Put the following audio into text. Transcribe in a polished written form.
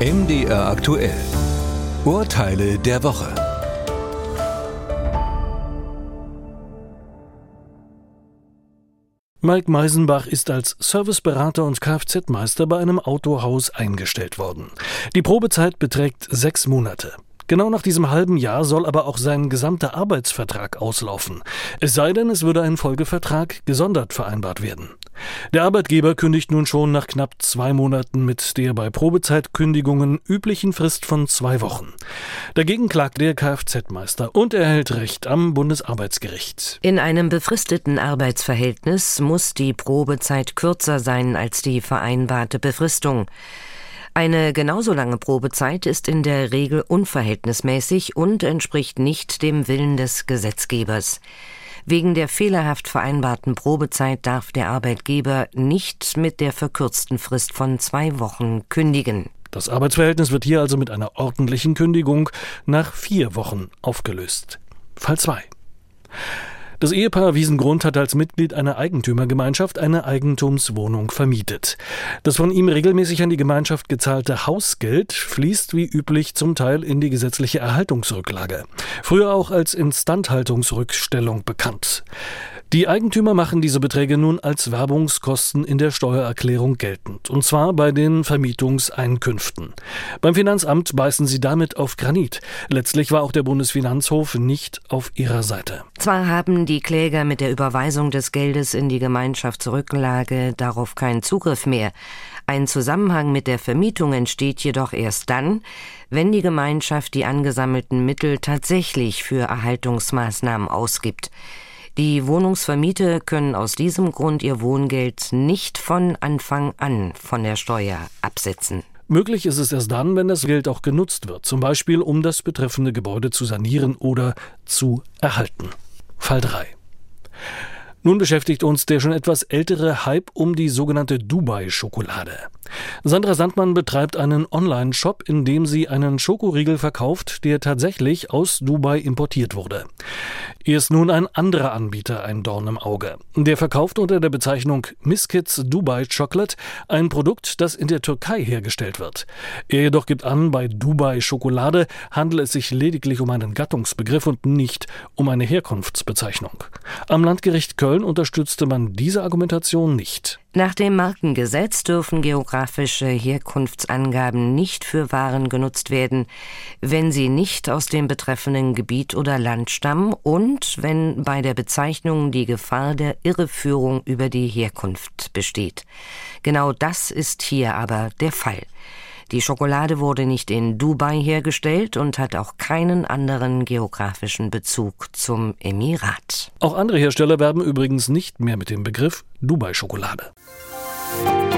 MDR aktuell. Urteile der Woche. Mike Meisenbach ist als Serviceberater und Kfz-Meister bei einem Autohaus eingestellt worden. Die Probezeit beträgt 6 Monate. Genau nach diesem halben Jahr soll aber auch sein gesamter Arbeitsvertrag auslaufen. Es sei denn, es würde ein Folgevertrag gesondert vereinbart werden. Der Arbeitgeber kündigt nun schon nach knapp 2 Monaten mit der bei Probezeitkündigungen üblichen Frist von 2 Wochen. Dagegen klagt der Kfz-Meister und erhält Recht am Bundesarbeitsgericht. In einem befristeten Arbeitsverhältnis muss die Probezeit kürzer sein als die vereinbarte Befristung. Eine genauso lange Probezeit ist in der Regel unverhältnismäßig und entspricht nicht dem Willen des Gesetzgebers. Wegen der fehlerhaft vereinbarten Probezeit darf der Arbeitgeber nicht mit der verkürzten Frist von 2 Wochen kündigen. Das Arbeitsverhältnis wird hier also mit einer ordentlichen Kündigung nach 4 Wochen aufgelöst. Fall 2. Das Ehepaar Wiesengrund hat als Mitglied einer Eigentümergemeinschaft eine Eigentumswohnung vermietet. Das von ihm regelmäßig an die Gemeinschaft gezahlte Hausgeld fließt wie üblich zum Teil in die gesetzliche Erhaltungsrücklage, früher auch als Instandhaltungsrückstellung bekannt. Die Eigentümer machen diese Beträge nun als Werbungskosten in der Steuererklärung geltend, und zwar bei den Vermietungseinkünften. Beim Finanzamt beißen sie damit auf Granit. Letztlich war auch der Bundesfinanzhof nicht auf ihrer Seite. Zwar haben die Kläger mit der Überweisung des Geldes in die Gemeinschaftsrücklage darauf keinen Zugriff mehr. Ein Zusammenhang mit der Vermietung entsteht jedoch erst dann, wenn die Gemeinschaft die angesammelten Mittel tatsächlich für Erhaltungsmaßnahmen ausgibt. Die Wohnungsvermieter können aus diesem Grund ihr Wohngeld nicht von Anfang an von der Steuer absetzen. Möglich ist es erst dann, wenn das Geld auch genutzt wird, zum Beispiel um das betreffende Gebäude zu sanieren oder zu erhalten. Fall 3. Nun beschäftigt uns der schon etwas ältere Hype um die sogenannte Dubai-Schokolade. Sandra Sandmann betreibt einen Online-Shop, in dem sie einen Schokoriegel verkauft, der tatsächlich aus Dubai importiert wurde. Ihr ist nun ein anderer Anbieter ein Dorn im Auge. Der verkauft unter der Bezeichnung Miskits Dubai Chocolate ein Produkt, das in der Türkei hergestellt wird. Er jedoch gibt an, bei Dubai Schokolade handele es sich lediglich um einen Gattungsbegriff und nicht um eine Herkunftsbezeichnung. Am Landgericht Köln unterstützte man diese Argumentation nicht. Nach dem Markengesetz dürfen geografische Herkunftsangaben nicht für Waren genutzt werden, wenn sie nicht aus dem betreffenden Gebiet oder Land stammen und wenn bei der Bezeichnung die Gefahr der Irreführung über die Herkunft besteht. Genau das ist hier aber der Fall. Die Schokolade wurde nicht in Dubai hergestellt und hat auch keinen anderen geografischen Bezug zum Emirat. Auch andere Hersteller werben übrigens nicht mehr mit dem Begriff Dubai-Schokolade.